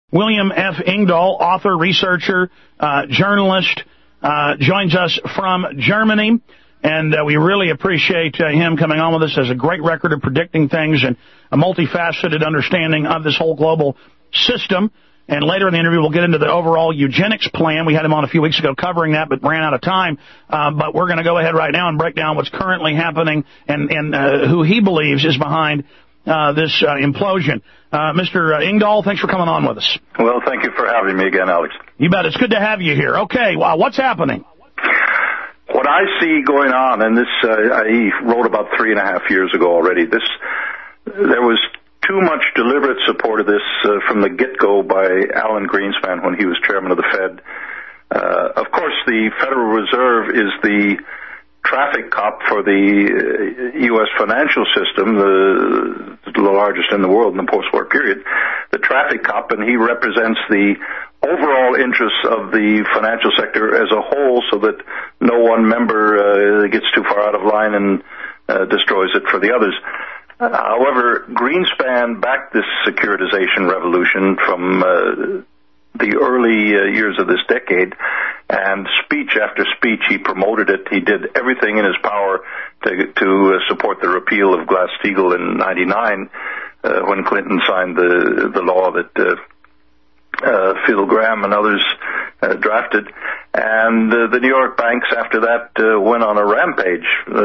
William F. Engdahl, author, researcher, journalist, joins us from Germany. And we really appreciate him coming on with us. Has a great record of predicting things and a multifaceted understanding of this whole global system. And later in the interview, we'll get into the overall eugenics plan. We had him on a few weeks ago covering that, but ran out of time. But we're going to go ahead right now and break down what's currently happening and who he believes is behind this implosion. Mr. Engdahl, thanks for coming on with us. Well, thank you for having me again, Alex. You bet. It's good to have you here. Okay, well, what's happening? What I see going on, and this I wrote about 3.5 years ago already, there was too much deliberate support of this from the get-go by Alan Greenspan when he was chairman of the Fed. Of course, the Federal Reserve is the traffic cop for the U.S. financial system, the largest in the world in the post-war period, the traffic cop, and he represents the overall interests of the financial sector as a whole so that no one member gets too far out of line and destroys it for the others. However, Greenspan backed this securitization revolution from the early years of this decade, and speech after speech he promoted it. He did everything in his power to support the repeal of Glass-Steagall in '99 when Clinton signed the law that Phil Gramm and others drafted. And the New York banks after that went on a rampage,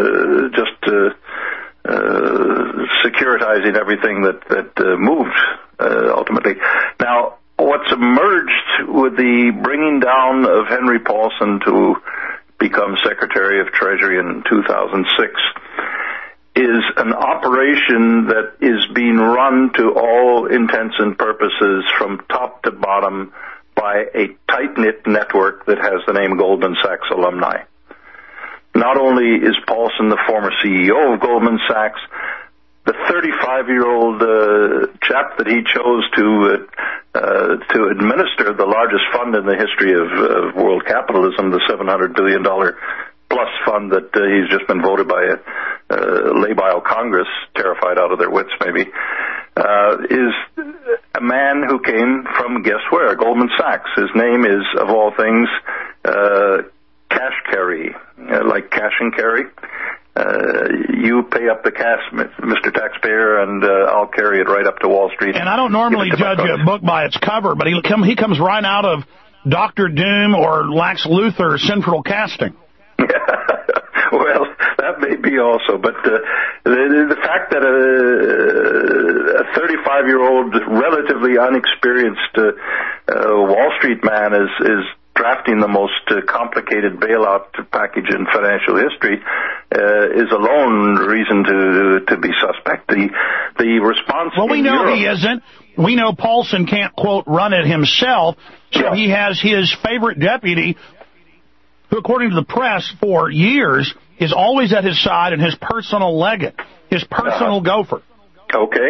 securitizing everything that moved ultimately. Now, what's emerged with the bringing down of Henry Paulson to become Secretary of Treasury in 2006 is an operation that is being run to all intents and purposes from top to bottom by a tight-knit network that has the name Goldman Sachs alumni. Not only is Paulson the former CEO of Goldman Sachs, the 35-year-old chap that he chose to administer the largest fund in the history of world capitalism, the $700 billion plus fund that he's just been voted by a labile Congress, terrified out of their wits maybe, is a man who came from, guess where, Goldman Sachs. His name is, of all things, Cash Carry, like cash and carry. You pay up the cash, Mr. Taxpayer, and I'll carry it right up to Wall Street. And I don't normally judge a book by its cover, but he comes right out of Dr. Doom or Lex Luthor Central Casting. Well, that may be also, but the fact that a 35-year-old, relatively unexperienced Wall Street man is drafting the most complicated bailout package in financial history is alone reason to be suspect. The response. Well, we know Europe, he isn't. We know Paulson can't, quote, run it himself, so he has his favorite deputy, who, according to the press, for years, is always at his side and his personal legate, his personal gopher. Okay.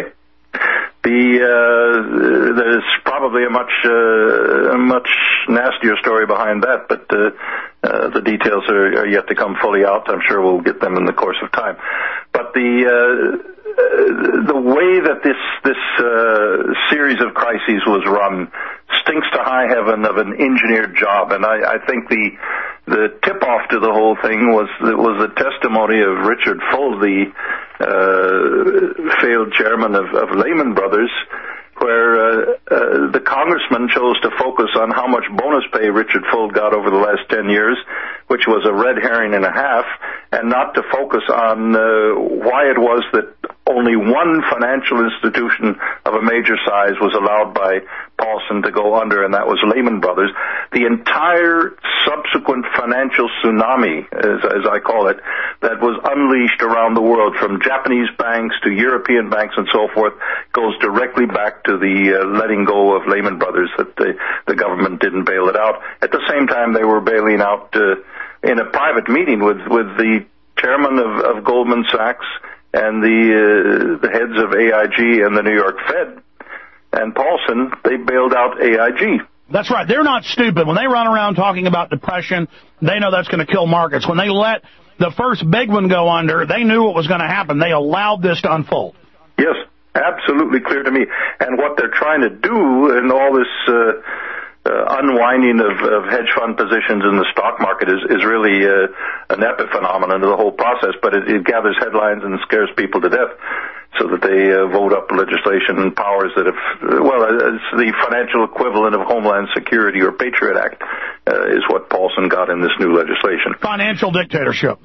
There's probably a much nastier story behind that, but the details are yet to come fully out. I'm sure we'll get them in the course of time. But the way that this series of crises was run stinks to high heaven of an engineered job, and I think the tip-off to the whole thing was a testimony of Richard Fuld, the failed chairman of Lehman Brothers, where the congressman chose to focus on how much bonus pay Richard Fuld got over the last 10 years, which was a red herring and a half, and not to focus on why it was that only one financial institution of a major size was allowed by Paulson to go under, and that was Lehman Brothers. The entire subsequent financial tsunami, as I call it, that was unleashed around the world from Japanese banks to European banks and so forth, goes directly back to the letting go of Lehman Brothers, that the government didn't bail it out. At the same time, they were bailing out in a private meeting with the chairman of Goldman Sachs and the heads of AIG and the New York Fed and Paulson. They bailed out AIG. That's right. They're not stupid. When they run around talking about depression, they know that's going to kill markets. When they let the first big one go under, they knew what was going to happen. They allowed this to unfold. Yes, absolutely clear to me. And what they're trying to do in all this unwinding of hedge fund positions in the stock market is really an epiphenomenon of the whole process, but it gathers headlines and scares people to death so that they vote up legislation and powers that have, it's the financial equivalent of Homeland Security or Patriot Act is what Paulson got in this new legislation. Financial dictatorship.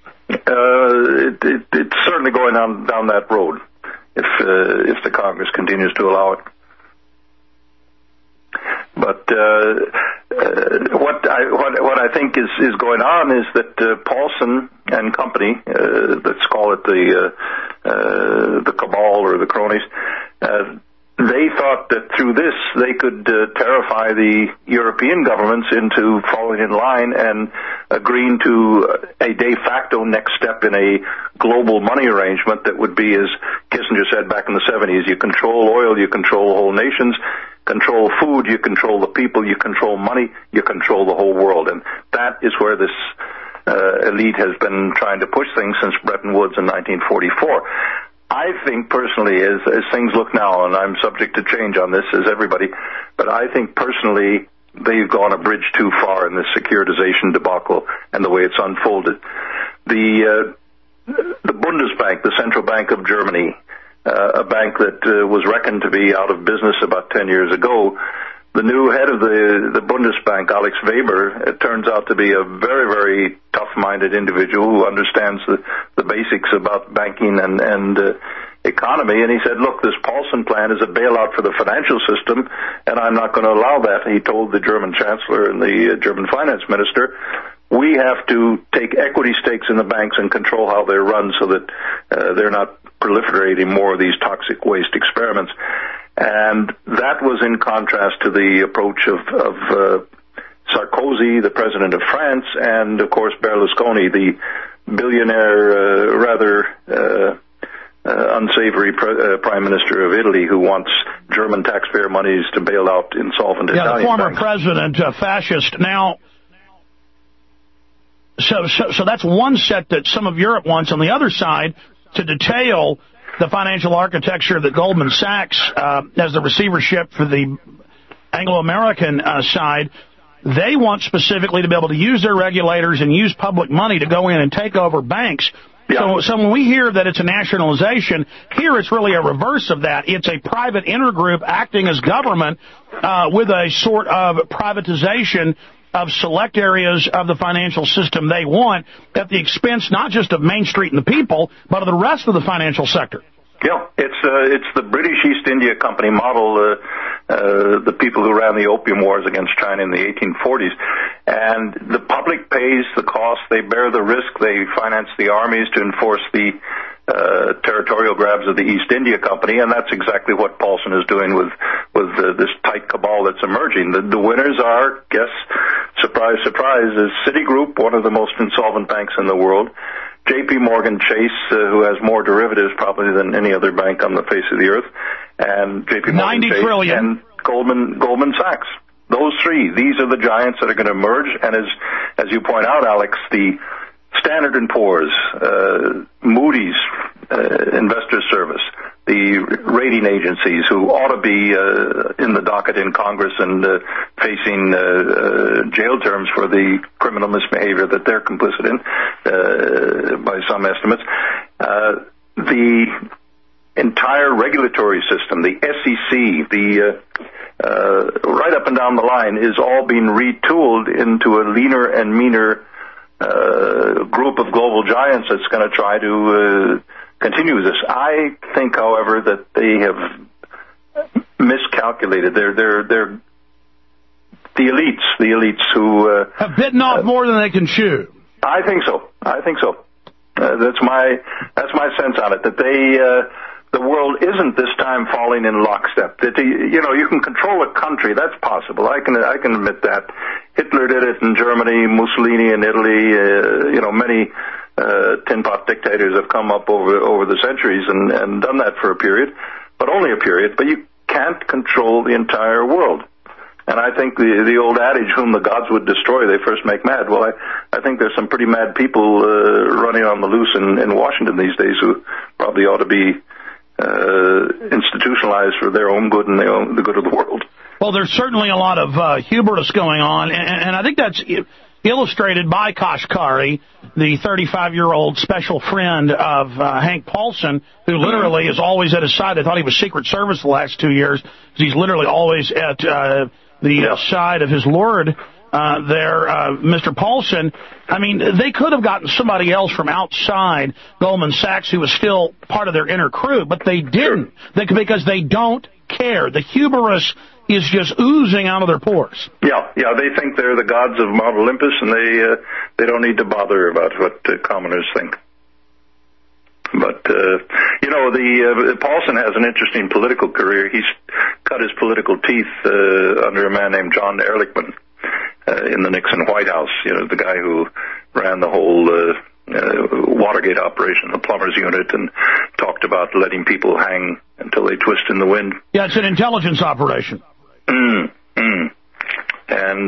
It's certainly going down that road if the Congress continues to allow it. But what I think is going on is that Paulson and company, let's call it the cabal or the cronies, they thought that through this they could terrify the European governments into falling in line and agreeing to a de facto next step in a global money arrangement that would be, as Kissinger said back in the 70s, you control oil, you control whole nations, control food, you control the people, you control money, you control the whole world. And that is where this elite has been trying to push things since Bretton Woods in 1944. I think personally, as things look now, and I'm subject to change on this as everybody, but I think personally they've gone a bridge too far in this securitization debacle and the way it's unfolded. The Bundesbank, the central bank of Germany, a bank that was reckoned to be out of business about 10 years ago, the new head of the Bundesbank, Alex Weber, it turns out to be a very, very tough-minded individual who understands the basics about banking and economy. And he said, look, this Paulson plan is a bailout for the financial system, and I'm not going to allow that. He told the German chancellor and the German finance minister, we have to take equity stakes in the banks and control how they're run so that they're not proliferating more of these toxic waste experiments. And that was in contrast to the approach of Sarkozy, the president of France, and, of course, Berlusconi, the billionaire, rather unsavory prime minister of Italy, who wants German taxpayer monies to bail out insolvent Italian the former banks. president, fascist. Now, so that's one set that some of Europe wants. On the other side, to detail the financial architecture that Goldman Sachs has the receivership for the Anglo-American side, they want specifically to be able to use their regulators and use public money to go in and take over banks. Yeah. So when we hear that it's a nationalization, here it's really a reverse of that. It's a private intergroup acting as government with a sort of privatization of select areas of the financial system they want at the expense not just of Main Street and the people, but of the rest of the financial sector. Yeah, it's the British East India Company model, the people who ran the opium wars against China in the 1840s. And the public pays the cost, they bear the risk, they finance the armies to enforce the territorial grabs of the East India Company, and that's exactly what Paulson is doing with this tight cabal that's emerging. The winners are, guess, surprise, surprise, is Citigroup, one of the most insolvent banks in the world, J.P. Morgan Chase, who has more derivatives probably than any other bank on the face of the earth, and J.P. Morgan Chase trillion. And Goldman Sachs. Those three, these are the giants that are going to emerge, and as you point out, Alex, the Standard & Poor's, Moody's, Investor Service, the rating agencies who ought to be in the docket in Congress and facing jail terms for the criminal misbehavior that they're complicit in, by some estimates. The entire regulatory system, the SEC, right up and down the line, is all being retooled into a leaner and meaner group of global giants that's going to try to continue this. I think, however, that they have miscalculated. They're the elites who have bitten off more than they can chew. I think so. That's my sense on it. That the world isn't this time falling in lockstep. That you can control a country. That's possible. I can admit that. Hitler did it in Germany, Mussolini in Italy. Many tin pot dictators have come up over the centuries and done that for a period, but only a period. But you can't control the entire world. And I think the old adage, whom the gods would destroy, they first make mad. Well, I think there's some pretty mad people running on the loose in Washington these days who probably ought to be institutionalized for their own good and the good of the world. Well, there's certainly a lot of hubris going on, and I think that's illustrated by Kashkari, the 35-year-old special friend of Hank Paulson, who literally is always at his side. I thought he was Secret Service the last 2 years, because he's literally always at the side of his lord Mr. Paulson. I mean, they could have gotten somebody else from outside Goldman Sachs who was still part of their inner crew, but they didn't, because they don't care. The hubris is just oozing out of their pores. Yeah, they think they're the gods of Mount Olympus, and they don't need to bother about what commoners think. But, Paulson has an interesting political career. He's cut his political teeth under a man named John Ehrlichman in the Nixon White House, the guy who ran the whole Watergate operation, the plumbers unit, and talked about letting people hang until they twist in the wind. Yeah, it's an intelligence operation. And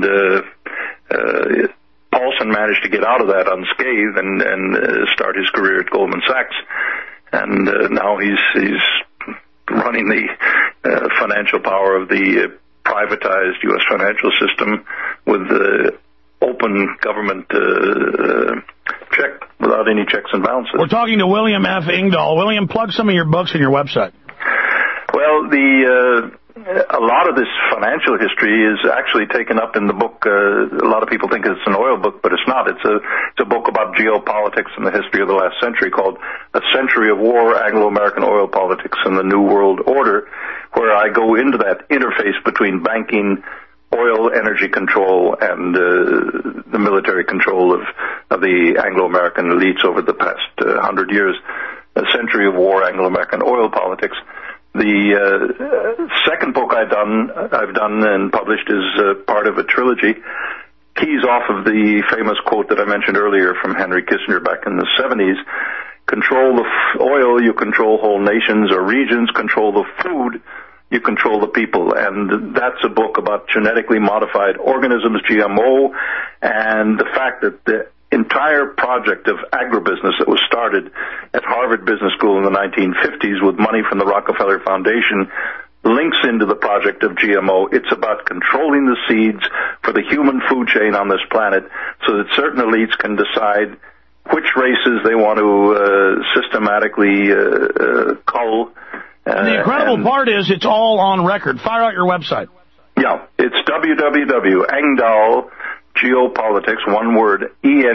Paulson managed to get out of that unscathed and start his career at Goldman Sachs. And now he's running the financial power of the privatized U.S. financial system with open government check without any checks and balances. We're talking to William F. Engdahl. William, plug some of your books and your website. Well, a lot of this financial history is actually taken up in the book. A lot of people think it's an oil book, but it's not. It's a book about geopolitics and the history of the last century called A Century of War, Anglo-American Oil Politics and the New World Order, where I go into that interface between banking, oil, energy control, and the military control of the Anglo-American elites over the past 100 years. A Century of War, Anglo-American Oil Politics. The second book I've done and published is part of a trilogy, keys off of the famous quote that I mentioned earlier from Henry Kissinger back in the 70s. Control the oil, you control whole nations or regions. Control the food, you control the people. And that's a book about genetically modified organisms, GMO, and the fact that the entire project of agribusiness that was started at Harvard Business School in the 1950s with money from the Rockefeller Foundation links into the project of GMO. It's about controlling the seeds for the human food chain on this planet so that certain elites can decide which races they want to systematically cull. And the incredible part is it's all on record. Fire out your website. Yeah, it's www.engdahl Geopolitics, one word,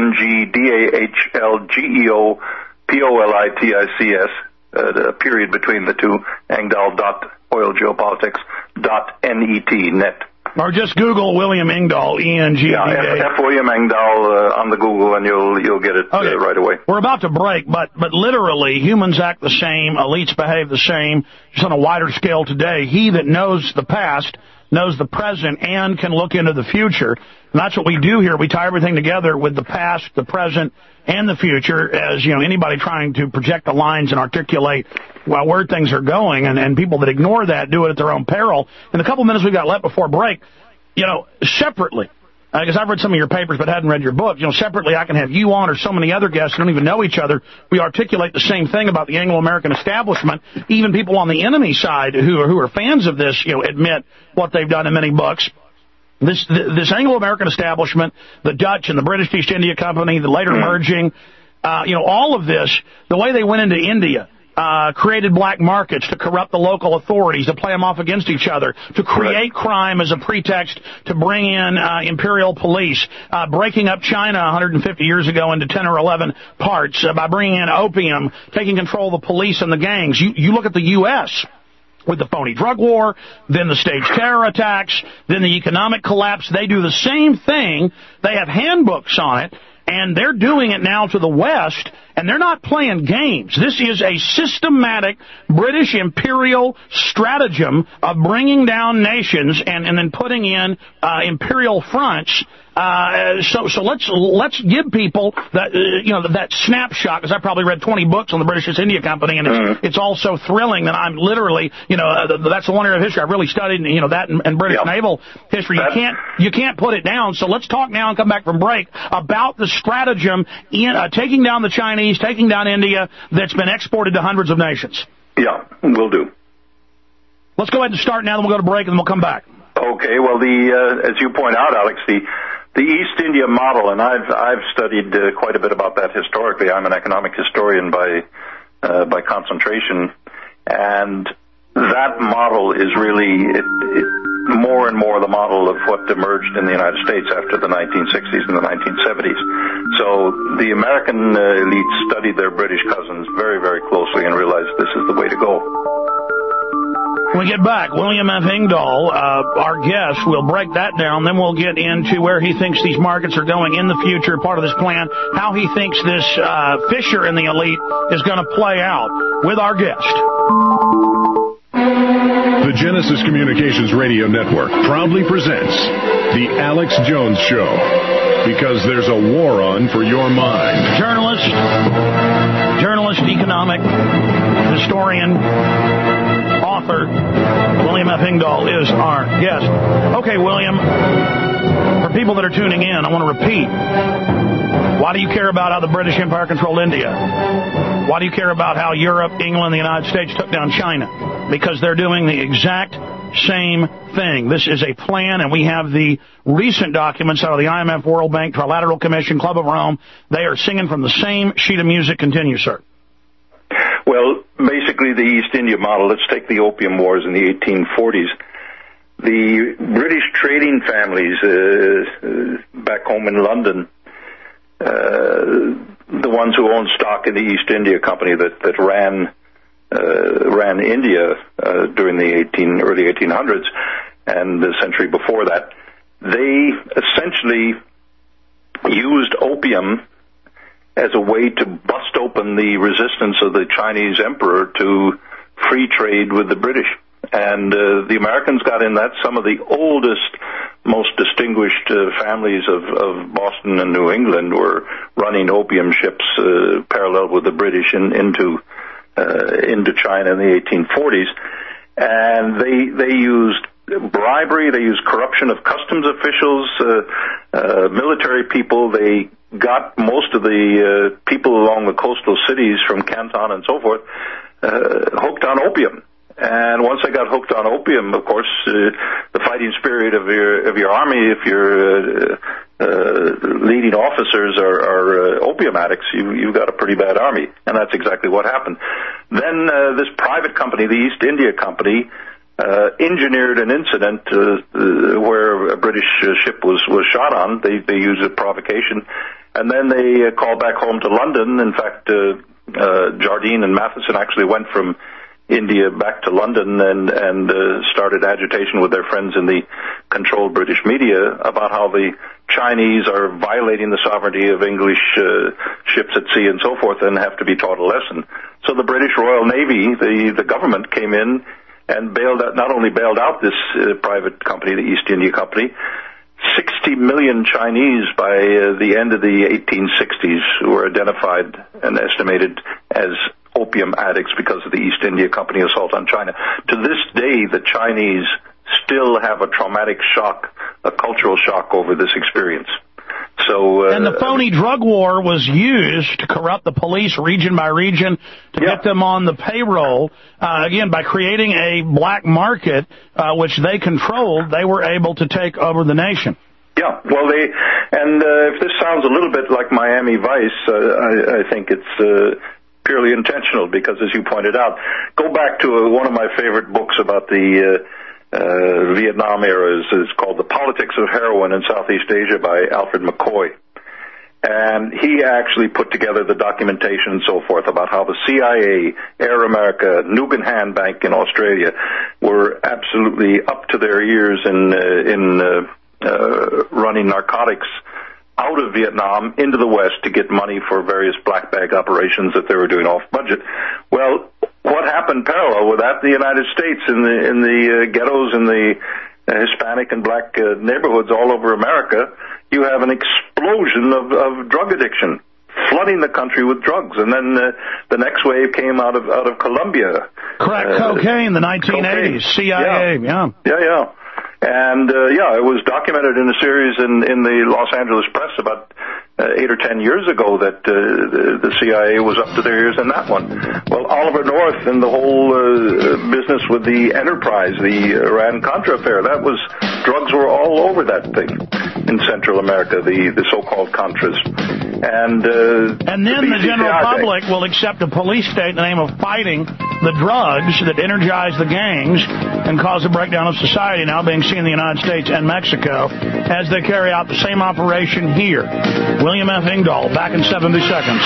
ENGDAHLGEOPOLITICS, a period between the two, engdahl.oilgeopolitics.net. Or just Google William Engdahl, E-N-G-D-A. Yeah, F. William Engdahl on the Google, and you'll get it right away. We're about to break, but literally, humans act the same, elites behave the same, just on a wider scale today. He that knows the past knows the present and can look into the future. And that's what we do here. We tie everything together with the past, the present, and the future, as anybody trying to project the lines and articulate where things are going, and people that ignore that do it at their own peril. In the couple minutes we've got left before break, separately, because I've read some of your papers but hadn't read your book, separately I can have you on or so many other guests who don't even know each other. We articulate the same thing about the Anglo-American establishment. Even people on the enemy side who are fans of this, admit what they've done in many books. This Anglo-American establishment, the Dutch and the British East India Company, the later merging, all of this, the way they went into India, created black markets to corrupt the local authorities, to play them off against each other, to create crime as a pretext to bring in imperial police, breaking up China 150 years ago into 10 or 11 parts, by bringing in opium, taking control of the police and the gangs. You look at the U.S., with the phony drug war, then the staged terror attacks, then the economic collapse. They do the same thing. They have handbooks on it, and they're doing it now to the West, and they're not playing games. This is a systematic British imperial stratagem of bringing down nations and then putting in imperial fronts. So let's give people that that snapshot, because I probably read 20 books on the British East India Company, and it's all so thrilling that I'm literally that's the one area of history I've really studied, that and British naval history. You can't put it down. So let's talk now and come back from break about the stratagem in taking down the Chinese, taking down India, that's been exported to hundreds of nations. Yeah, will do. Let's go ahead and start now, then we'll go to break, and then we'll come back. Okay, well, as you point out, Alex, the East India model, and I've studied quite a bit about that historically. I'm an economic historian by concentration, and that model is really more and more the model of what emerged in the United States after the 1960s and the 1970s. So the American elite studied their British cousins very, very closely and realized this is the way to go. When we get back, William F. Engdahl, our guest, will break that down. Then we'll get into where he thinks these markets are going in the future, part of this plan, how he thinks this fissure in the elite is going to play out with our guest. The Genesis Communications Radio Network proudly presents The Alex Jones Show, because there's a war on for your mind. Journalist, economic, historian, author, William F. Engdahl is our guest. Okay, William, for people that are tuning in, I want to repeat, why do you care about how the British Empire controlled India? Why do you care about how Europe, England, the United States took down China? Because they're doing the exact same thing. This is a plan, and we have the recent documents out of the IMF, World Bank, Trilateral Commission, Club of Rome. They are singing from the same sheet of music. Continue, sir. Well, basically the East India model, let's take the Opium Wars in the 1840s. The British trading families back home in London, the ones who owned stock in the East India Company that ran India during the early 1800s and the century before that, they essentially used opium as a way to bust open the resistance of the Chinese emperor to free trade with the British. And the Americans got in that. Some of the oldest, most distinguished families of Boston and New England were running opium ships parallel with the British into China in the 1840s. And they used bribery, they used corruption of customs officials, military people. They got most of the people along the coastal cities from Canton and so forth hooked on opium. And once they got hooked on opium, of course, the fighting spirit of your army, if your leading officers are opium addicts, you've got a pretty bad army. And that's exactly what happened. Then this private company, the East India Company, engineered an incident where a British ship was shot on. They used a provocation. And then they called back home to London. In fact, Jardine and Matheson actually went from India back to London and started agitation with their friends in the controlled British media about how the Chinese are violating the sovereignty of English ships at sea and so forth and have to be taught a lesson. So the British Royal Navy, the government came in and not only bailed out this private company, the East India Company. 60 million Chinese by the end of the 1860s were identified and estimated as opium addicts because of the East India Company assault on China. To this day, the Chinese still have a traumatic shock, a cultural shock over this experience. And the phony drug war was used to corrupt the police region by region to get them on the payroll. Again, by creating a black market, which they controlled, they were able to take over the nation. Yeah, well, if this sounds a little bit like Miami Vice, I think it's purely intentional because, as you pointed out, go back to one of my favorite books about the Vietnam era is called The Politics of Heroin in Southeast Asia by Alfred McCoy. And he actually put together the documentation and so forth about how the CIA, Air America, Nugan Bank in Australia were absolutely up to their ears in running narcotics out of Vietnam into the West to get money for various black bag operations that they were doing off budget. Well, what happened parallel with that? The United States in the ghettos in the Hispanic and black neighborhoods all over America, you have an explosion of drug addiction, flooding the country with drugs. And then the next wave came out of Colombia. Crack cocaine, the 1980s, CIA, Yeah. And, it was documented in a series in the Los Angeles Press about 8 or 10 years ago that the CIA was up to their ears in that one. Well, Oliver North and the whole business with the Enterprise, the Iran-Contra affair, drugs were all over that thing in Central America, the so-called Contras. And then the general public will accept a police state in the name of fighting the drugs that energize the gangs and cause a breakdown of society, now being seen in the United States and Mexico as they carry out the same operation here. William F. Engdahl, back in 70 seconds.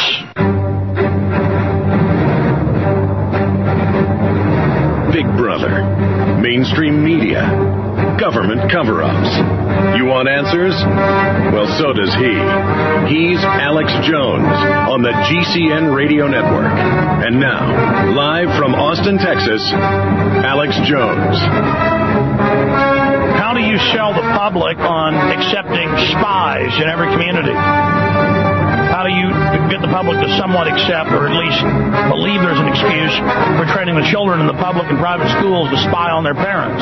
Big Brother, mainstream media, government cover-ups. You want answers? Well, so does he. He's Alex Jones on the GCN Radio Network. And now, live from Austin, Texas, Alex Jones. How do you sell the public on accepting spies in every community? How do you get the public to somewhat accept, or at least believe there's an excuse for training the children in the public and private schools to spy on their parents?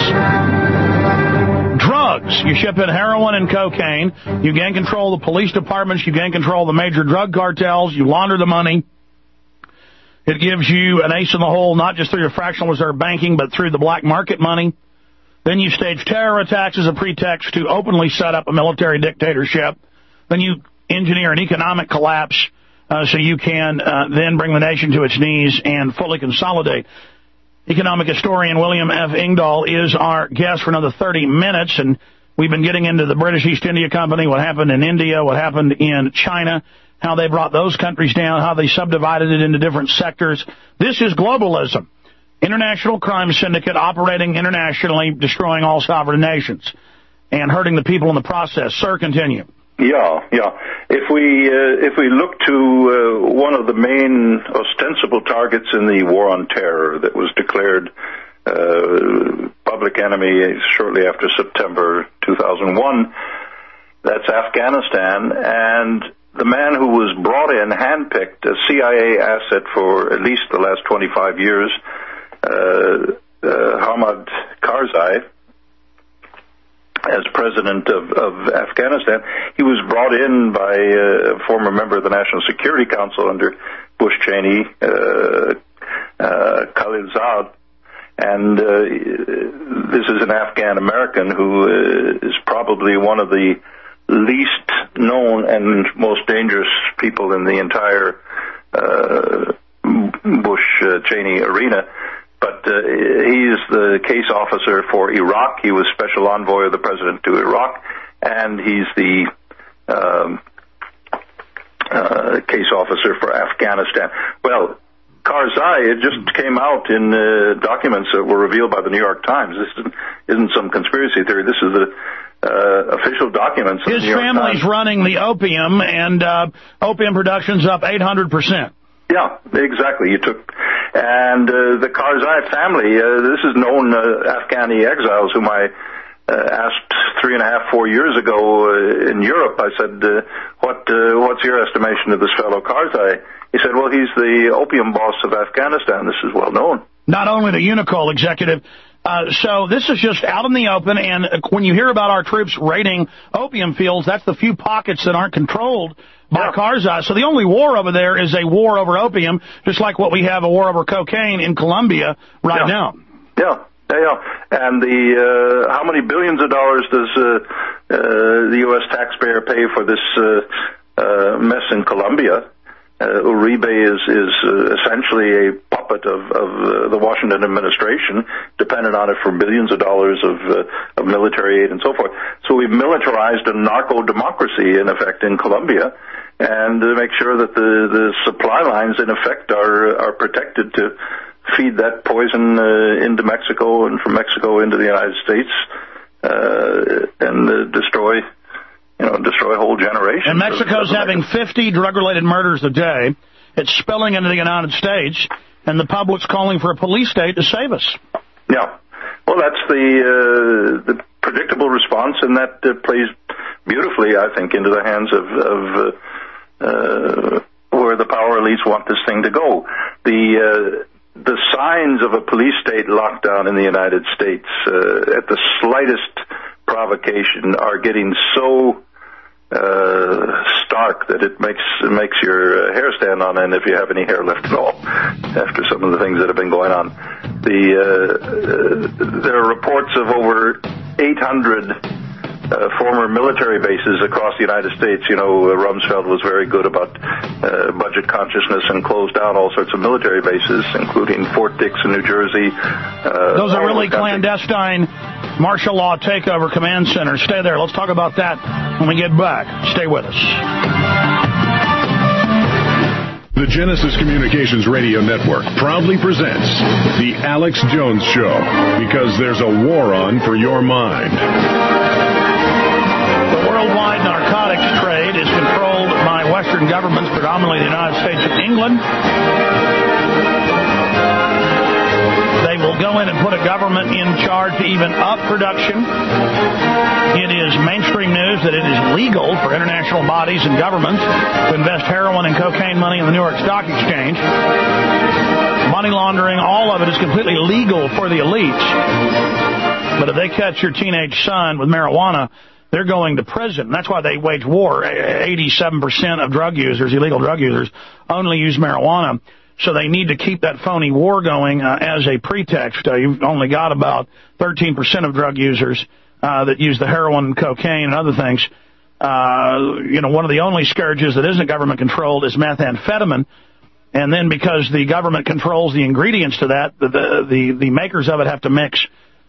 Drugs. You ship in heroin and cocaine. You gain control of the police departments. You gain control of the major drug cartels. You launder the money. It gives you an ace in the hole, not just through your fractional reserve banking, but through the black market money. Then you stage terror attacks as a pretext to openly set up a military dictatorship. Then you engineer an economic collapse so you can then bring the nation to its knees and fully consolidate. Economic historian William F. Engdahl is our guest for another 30 minutes, and we've been getting into the British East India Company, what happened in India, what happened in China, how they brought those countries down, how they subdivided it into different sectors. This is globalism. International crime syndicate operating internationally, destroying all sovereign nations and hurting the people in the process. Sir, continue. Yeah. If we look to one of the main ostensible targets in the war on terror that was declared public enemy shortly after September 2001, that's Afghanistan, and the man who was brought in, handpicked, a CIA asset for at least the last 25 years, Hamid Karzai, as president of Afghanistan. He was brought in by a former member of the National Security Council under Bush Cheney, Khalilzad, and this is an Afghan American who is probably one of the least known and most dangerous people in the entire Bush-Cheney arena. But he is the case officer for Iraq. He was special envoy of the president to Iraq, and he's the case officer for Afghanistan. Well, Karzai, it just came out in documents that were revealed by the New York Times. This isn't some conspiracy theory. This is the official documents. His family's running the opium, and opium production's up 800%. Yeah, exactly. And the Karzai family, this is known Afghani exiles whom I asked 4 years ago in Europe. I said, what's your estimation of this fellow Karzai? He said, well, he's the opium boss of Afghanistan. This is well known. Not only the Unicol executive. So this is just out in the open, and when you hear about our troops raiding opium fields, that's the few pockets that aren't controlled by Karzai. So the only war over there is a war over opium, just like what we have a war over cocaine in Colombia right now. Yeah. And how many billions of dollars does the U.S. taxpayer pay for this mess in Colombia? Uribe is essentially a puppet of the Washington administration, dependent on it for billions of dollars of military aid and so forth. So we've militarized a narco-democracy, in effect, in Colombia, and to make sure that the supply lines, in effect, are protected to feed that poison into Mexico and from Mexico into the United States and destroy whole generations. And Mexico's having 50 drug-related murders a day. It's spilling into the United States, and the public's calling for a police state to save us. Yeah. Well, that's the predictable response, and that plays beautifully, I think, into the hands of where the power elites want this thing to go. The signs of a police state lockdown in the United States at the slightest provocation are getting so stark mark that it makes your hair stand on end if you have any hair left at all after some of the things that have been going on. There are reports of over 800 former military bases across the United States. You know, Rumsfeld was very good about budget consciousness and closed down all sorts of military bases, including Fort Dix in New Jersey. Those are really clandestine martial law takeover command centers. Stay there. Let's talk about that when we get back. Stay with us. The Genesis Communications Radio Network proudly presents The Alex Jones Show, because there's a war on for your mind. The worldwide narcotics trade is controlled by Western governments, predominantly the United States and England. They will go in and put a government in charge to even up production. It is mainstream news that it is legal for international bodies and governments to invest heroin and cocaine money in the New York Stock Exchange. Money laundering, all of it is completely legal for the elites. But if they catch your teenage son with marijuana, they're going to prison. That's why they wage war. 87% of drug users, illegal drug users, only use marijuana. So they need to keep that phony war going as a pretext. You've only got about 13% of drug users that use the heroin and cocaine and other things. One of the only scourges that isn't government controlled is methamphetamine. And then because the government controls the ingredients to that, the makers of it have to mix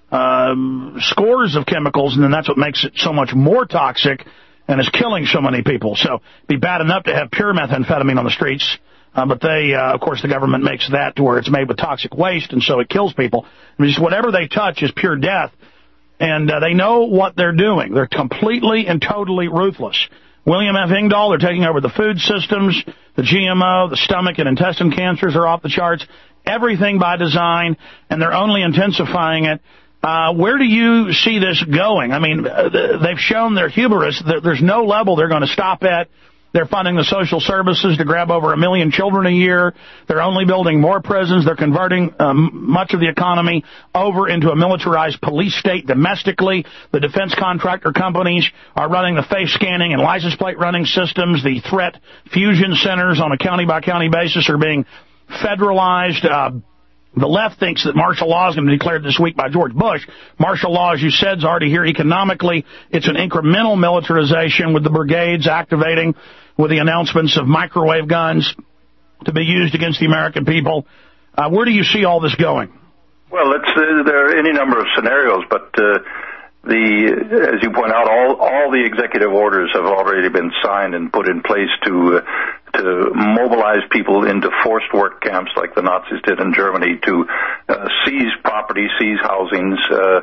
scores of chemicals, and then that's what makes it so much more toxic and is killing so many people. So it'd be bad enough to have pure methamphetamine on the streets, but they, of course, the government makes that to where it's made with toxic waste, and so it kills people. I mean, just whatever they touch is pure death, and they know what they're doing. They're completely and totally ruthless. William F. Engdahl, they're taking over the food systems, the GMO, the stomach and intestine cancers are off the charts, everything by design, and they're only intensifying it. Where do you see this going? I mean, they've shown their hubris. There's no level they're going to stop at. They're funding the social services to grab over 1 million children a year. They're only building more prisons. They're converting much of the economy over into a militarized police state domestically. The defense contractor companies are running the face scanning and license plate running systems. The threat fusion centers on a county-by-county basis are being federalized. The left thinks that martial law is going to be declared this week by George Bush. Martial law, as you said, is already here economically. It's an incremental militarization with the brigades activating with the announcements of microwave guns to be used against the American people. Where do you see all this going? Well, there are any number of scenarios, but as you point out, all the executive orders have already been signed and put in place to mobilize people into forced work camps like the Nazis did in Germany, to seize property, seize housings,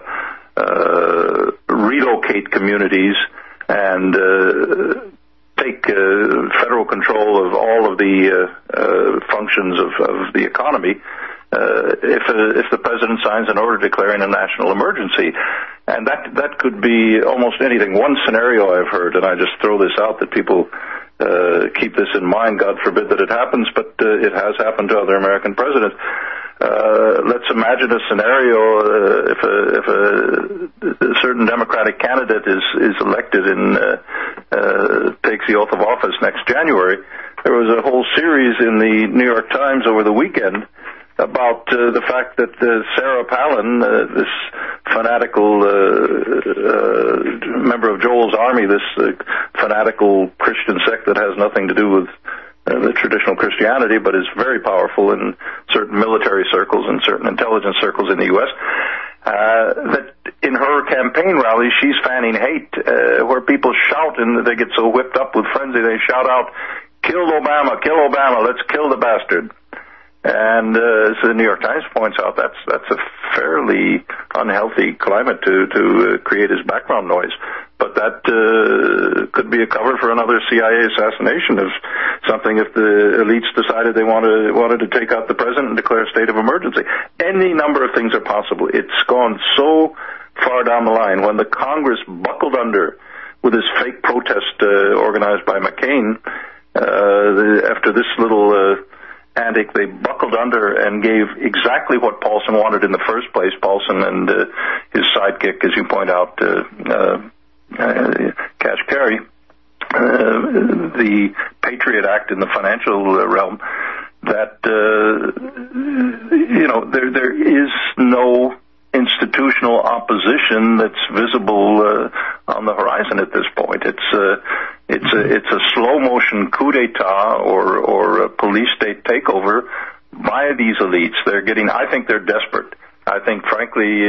relocate communities, and take federal control of all of the functions of the economy if the president signs an order declaring a national emergency. And that could be almost anything. One scenario I've heard, and I just throw this out that people keep this in mind, God forbid that it happens, but it has happened to other American presidents. Let's imagine a scenario if a certain Democratic candidate is elected and takes the oath of office next January. There was a whole series in the New York Times over the weekend about the fact that Sarah Palin, this fanatical member of Joel's Army, this fanatical Christian sect that has nothing to do with the traditional Christianity, but is very powerful in certain military circles and certain intelligence circles in the U.S., that in her campaign rallies she's fanning hate, where people shout and they get so whipped up with frenzy they shout out, kill Obama, let's kill the bastard. And as the New York Times points out, that's a fairly unhealthy climate to create as background noise. But that could be a cover for another CIA assassination of something if the elites decided they wanted to take out the president and declare a state of emergency. Any number of things are possible. It's gone so far down the line. When the Congress buckled under with this fake protest organized by McCain, after this little antic, they buckled under and gave exactly what Paulson wanted in the first place. Paulson and his sidekick, as you point out, Kashkari, the Patriot Act in the financial realm, that there is no institutional opposition that's visible on the horizon at this point. It's a slow motion coup d'état or a police state takeover by these elites. I think they're desperate. I think, frankly,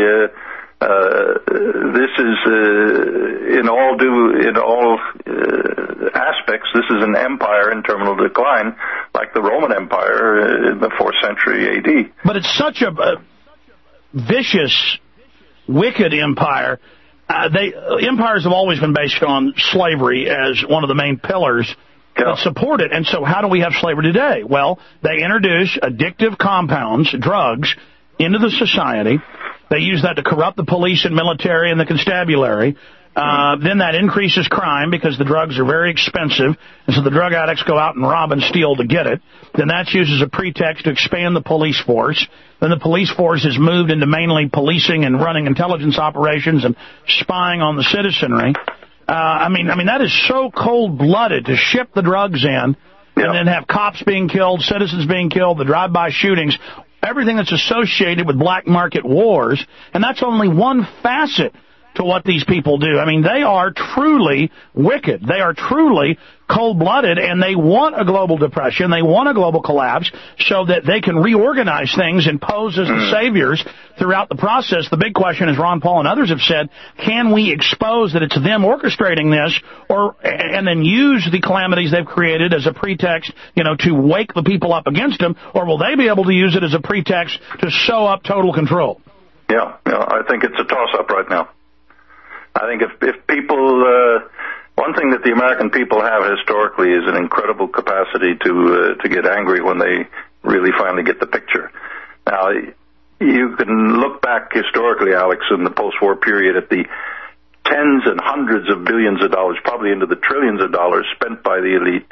this is in all aspects. This is an empire in terminal decline, like the Roman Empire in the 4th century AD. But it's such a vicious, wicked empire. Empires have always been based on slavery as one of the main pillars that support it. And so how do we have slavery today? Well, they introduce addictive compounds, drugs, into the society. They use that to corrupt the police and military and the constabulary. Then that increases crime because the drugs are very expensive, and so the drug addicts go out and rob and steal to get it. Then that's used as a pretext to expand the police force. Then the police force is moved into mainly policing and running intelligence operations and spying on the citizenry. I mean, that is so cold-blooded to ship the drugs in and then have cops being killed, citizens being killed, the drive-by shootings, everything that's associated with black market wars, and that's only one facet to what these people do. I mean, they are truly wicked. They are truly cold-blooded, and they want a global depression. They want a global collapse so that they can reorganize things and pose as the saviors throughout the process. The big question, as Ron Paul and others have said, can we expose that it's them orchestrating this and then use the calamities they've created as a pretext, to wake the people up against them, or will they be able to use it as a pretext to sew up total control? Yeah, I think it's a toss-up right now. I think if people, one thing that the American people have historically is an incredible capacity to get angry when they really finally get the picture. Now, you can look back historically, Alex, in the post-war period at the tens and hundreds of billions of dollars, probably into the trillions of dollars spent by the elite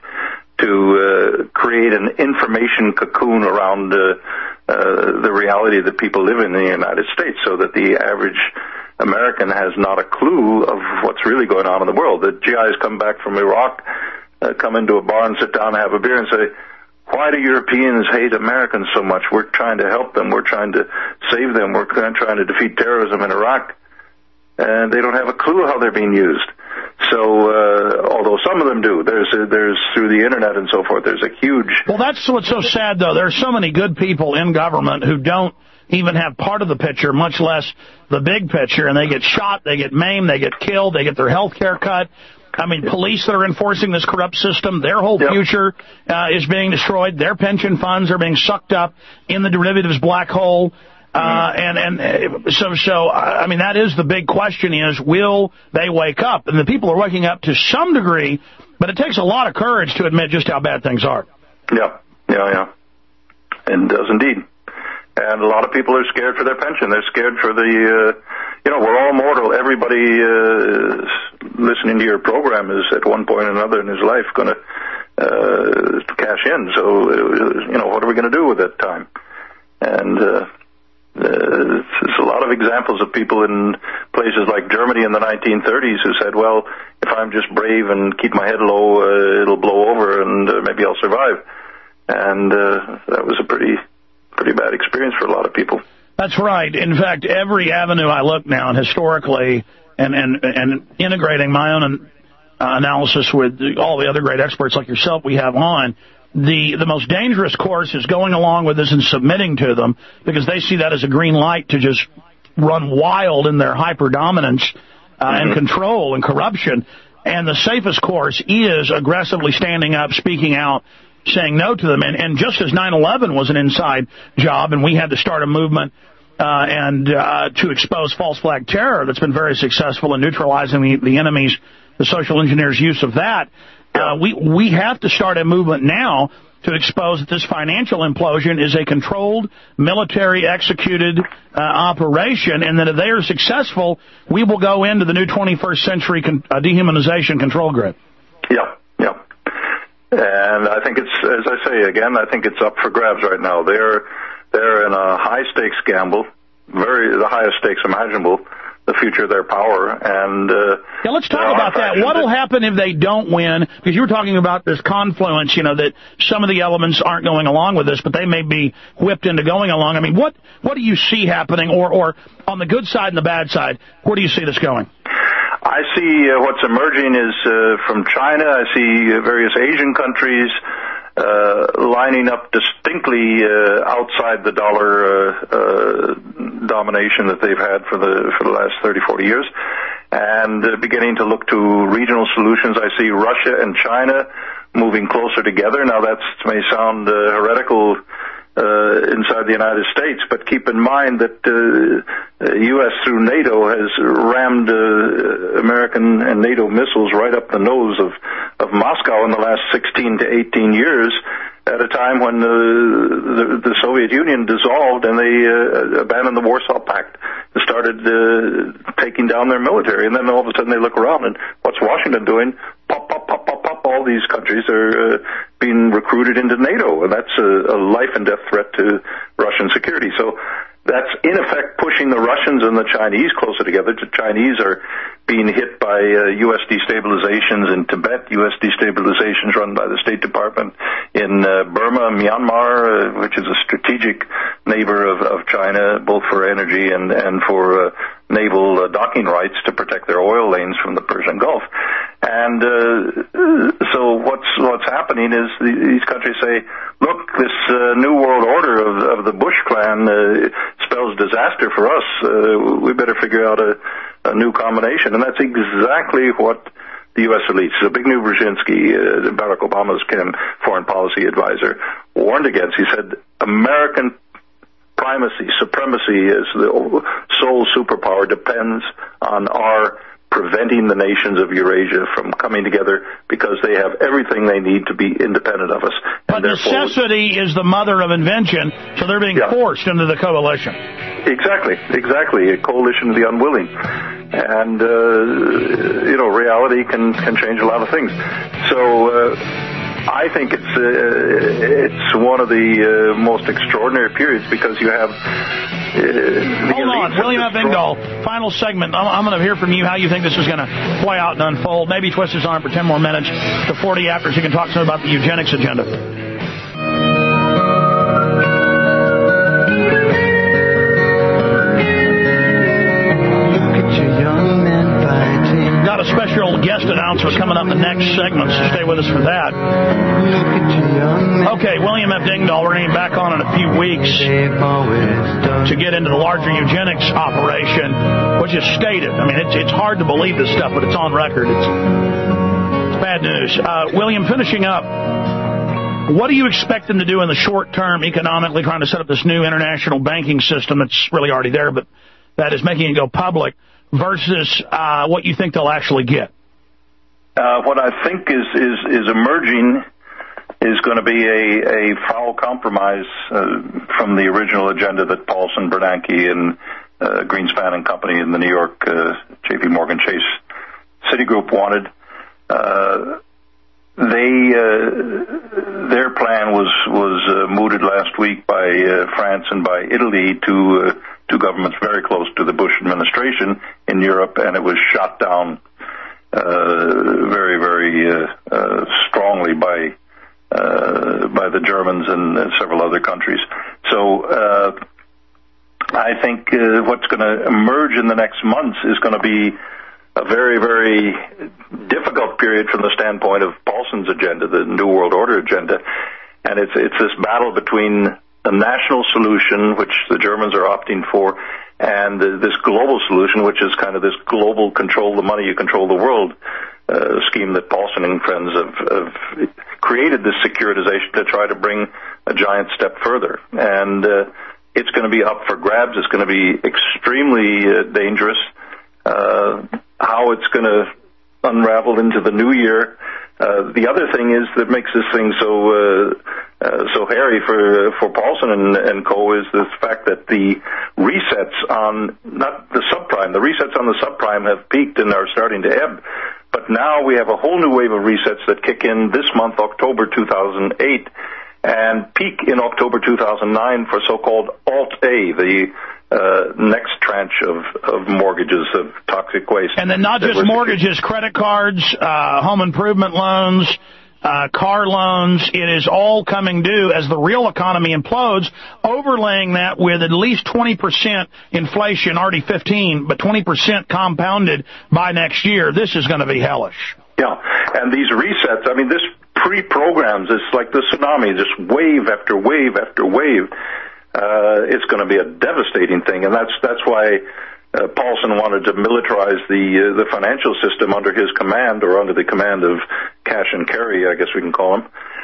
to create an information cocoon around the reality that people live in the United States, so that the average American has not a clue of what's really going on in the world. The GIs come back from Iraq, come into a bar and sit down and have a beer and say, why do Europeans hate Americans so much? We're trying to help them. We're trying to save them. We're trying to defeat terrorism in Iraq. And they don't have a clue how they're being used. So, although some of them do, there's through the internet and so forth, there's a huge... Well, that's what's so sad, though. There are so many good people in government who don't even have part of the picture, much less the big picture, and they get shot, they get maimed, they get killed, they get their health care cut. I mean, police that are enforcing this corrupt system, their whole future is being destroyed. Their pension funds are being sucked up in the derivatives black hole. So I mean, that is the big question is, will they wake up? And the people are waking up to some degree, but it takes a lot of courage to admit just how bad things are. Yeah. And does indeed. And a lot of people are scared for their pension. They're scared for the, we're all mortal. Everybody listening to your program is at one point or another in his life going to cash in. So, what are we going to do with that time? And there's a lot of examples of people in places like Germany in the 1930s who said, well, if I'm just brave and keep my head low, it'll blow over and maybe I'll survive. And that was a pretty bad experience for a lot of people. That's right. In fact, every avenue I look now, and historically, and integrating my own analysis with all the other great experts like yourself we have on, the most dangerous course is going along with this and submitting to them, because they see that as a green light to just run wild in their hyper-dominance and control and corruption. And the safest course is aggressively standing up, speaking out, saying no to them. And just as 9/11 was an inside job, and we had to start a movement to expose false flag terror that's been very successful in neutralizing the enemy's, the social engineers' use of that, we have to start a movement now to expose that this financial implosion is a controlled, military-executed operation, and that if they are successful, we will go into the new 21st century dehumanization control grid. Yeah. And I think it's, as I say again, I think it's up for grabs right now. They're in a high-stakes gamble, the highest stakes imaginable. the future of their power. And yeah, let's talk about that. What will happen if they don't win? Because you were talking about this confluence, that some of the elements aren't going along with this, but they may be whipped into going along. I mean, what do you see happening, or on the good side and the bad side, where do you see this going? I see what's emerging is from China. I see various Asian countries lining up distinctly outside the dollar domination that they've had for the last 30, 40 years, and beginning to look to regional solutions. I see Russia and China moving closer together. Now, that may sound heretical inside the United States, but keep in mind that U.S. through NATO has rammed American and NATO missiles right up the nose of Moscow in the last 16 to 18 years, at a time when the Soviet Union dissolved and they abandoned the Warsaw Pact and started taking down their military. And then all of a sudden they look around, and what's Washington doing? Pop, pop, pop, pop, pop. All these countries are being recruited into NATO, and that's a life and death threat to Russian security. So that's in effect pushing the Russians and the Chinese closer together. The Chinese are being hit by U.S. destabilizations in Tibet, U.S. destabilizations run by the State Department in Burma, Myanmar, which is a strategic neighbor of China, both for energy and for naval docking rights to protect their oil lanes from the Persian Gulf. And so what's happening is these countries say, look, this new world order of the Bush clan spells disaster for us. We better figure out a new combination. And that's exactly what the U.S. elites, Zbigniew Brzezinski, Barack Obama's foreign policy advisor, warned against. He said, American primacy, supremacy as the sole superpower depends on our preventing the nations of Eurasia from coming together, because they have everything they need to be independent of us. But necessity is the mother of invention, so they're being forced into the coalition. Exactly. A coalition of the unwilling. And, reality can change a lot of things. So, I think it's one of the most extraordinary periods, because you have... Hold on, William F. Engdahl, final segment. I'm going to hear from you how you think this is going to play out and unfold. Maybe twist his arm for 10 more minutes to 40 after, so you can talk to him about the eugenics agenda. Got a special guest announcement coming up in the next segment, so stay with us for that. Okay, William F. Engdahl, we're going to be back on in a few weeks to get into the larger eugenics operation, which is stated. I mean, it's hard to believe this stuff, but it's on record. It's bad news. William, finishing up, what do you expect them to do in the short term economically, trying to set up this new international banking system that's really already there, but that is making it go public, versus what you think they'll actually get? What I think is emerging is going to be a foul compromise from the original agenda that Paulson, Bernanke, and Greenspan and Company in the New York J.P. Morgan Chase Citigroup wanted. Their plan was mooted last week by France and by Italy, two governments very close to the Bush administration in Europe, and it was shot down very, very strongly by the Germans and several other countries. So I think what's going to emerge in the next months is going to be a very, very difficult period from the standpoint of Paulson's agenda, the New World Order agenda, and it's this battle between a national solution, which the Germans are opting for, and this global solution, which is kind of this global control the money, you control the world scheme that Paulson and friends have created, this securitization to try to bring a giant step further. And it's going to be up for grabs. It's going to be extremely dangerous. How it's going to unravel into the new year. The other thing is that makes this thing so hairy for Paulson and co. is the fact that the resets on the resets on the subprime have peaked and are starting to ebb. But now we have a whole new wave of resets that kick in this month, October 2008, and peak in October 2009 for so-called Alt-A, the next tranche of mortgages of toxic waste. And then not just mortgages, credit cards, home improvement loans, car loans. It is all coming due as the real economy implodes, overlaying that with at least 20% inflation, already 15, but 20% compounded by next year. This is going to be hellish. Yeah, and these resets, I mean, this pre-programs, it's like the tsunami, just wave after wave after wave. It's going to be a devastating thing, and that's why Paulson wanted to militarize the financial system under his command, or under the command of Cash and Carey, I guess we can call him.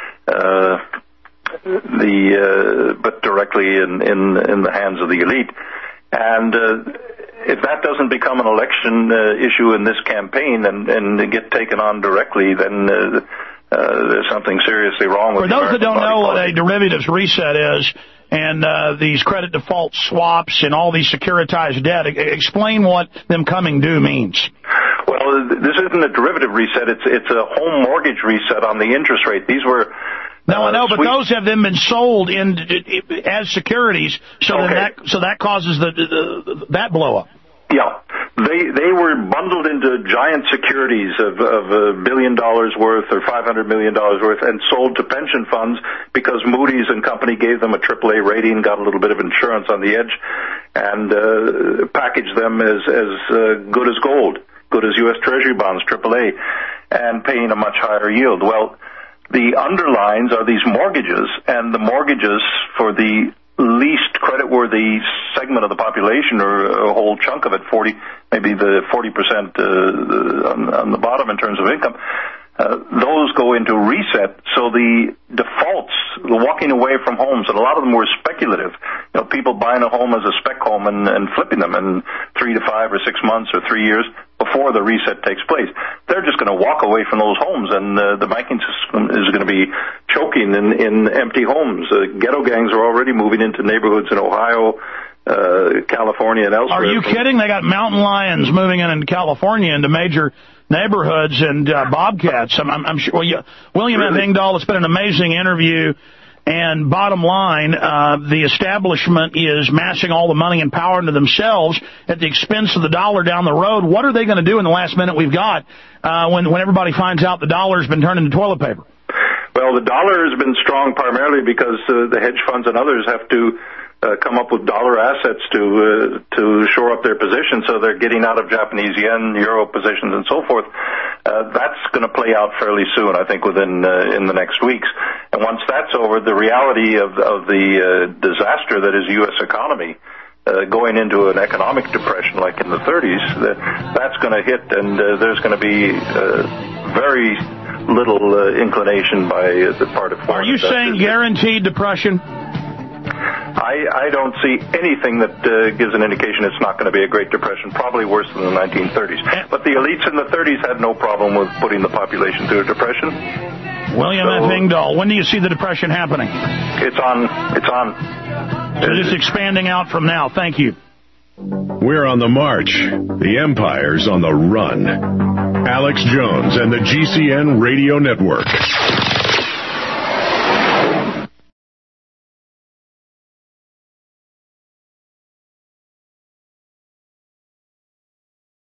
But directly in the hands of the elite. And if that doesn't become an election issue in this campaign and get taken on directly, then there's something seriously wrong with. For those that don't know what a derivatives reset is, and these credit default swaps and all these securitized debt, explain what them coming due means. Well, this isn't a derivative reset. It's a home mortgage reset on the interest rate. These were... No, I know, but those have then been sold as securities, so that causes that blow up. Yeah, they were bundled into giant securities of $1 billion worth or $500 million worth and sold to pension funds because Moody's and company gave them a AAA rating, got a little bit of insurance on the edge, and packaged them as good as gold, good as U.S. Treasury bonds, AAA, and paying a much higher yield. Well, the underlines are these mortgages, and the mortgages for the least creditworthy segment of the population, or a whole chunk of it, maybe the 40% on the bottom in terms of income, those go into reset. So the defaults, the walking away from homes, and a lot of them were speculative. You know, people buying a home as a spec home and flipping them in 3 to 5 or 6 months or 3 years before the reset takes place. They're just going to walk away from those homes, and the banking system is going to be choking in empty homes. Ghetto gangs are already moving into neighborhoods in Ohio, California, and elsewhere. Are you kidding? They got mountain lions moving into California into major neighborhoods and bobcats. I'm sure. Well, William F. Engdahl, it's been an amazing interview. And bottom line, the establishment is massing all the money and power into themselves at the expense of the dollar down the road. What are they going to do in the last minute we've got when everybody finds out the dollar's been turned into toilet paper? Well, the dollar has been strong primarily because the hedge funds and others have to come up with dollar assets to shore up their position, so they're getting out of Japanese yen, euro positions, and so forth. That's going to play out fairly soon, I think, in the next weeks. And once that's over, the reality of the disaster that is U.S. economy, going into an economic depression like in the 30s, that's going to hit, and there's going to be very little inclination by the part of foreign investors. Are you saying guaranteed depression? I don't see anything that gives an indication it's not going to be a Great Depression, probably worse than the 1930s. But the elites in the 30s had no problem with putting the population through a depression. William F. Engdahl, when do you see the depression happening? It's on. So just expanding out from now. Thank you. We're on the march. The empire's on the run. Alex Jones and the GCN Radio Network.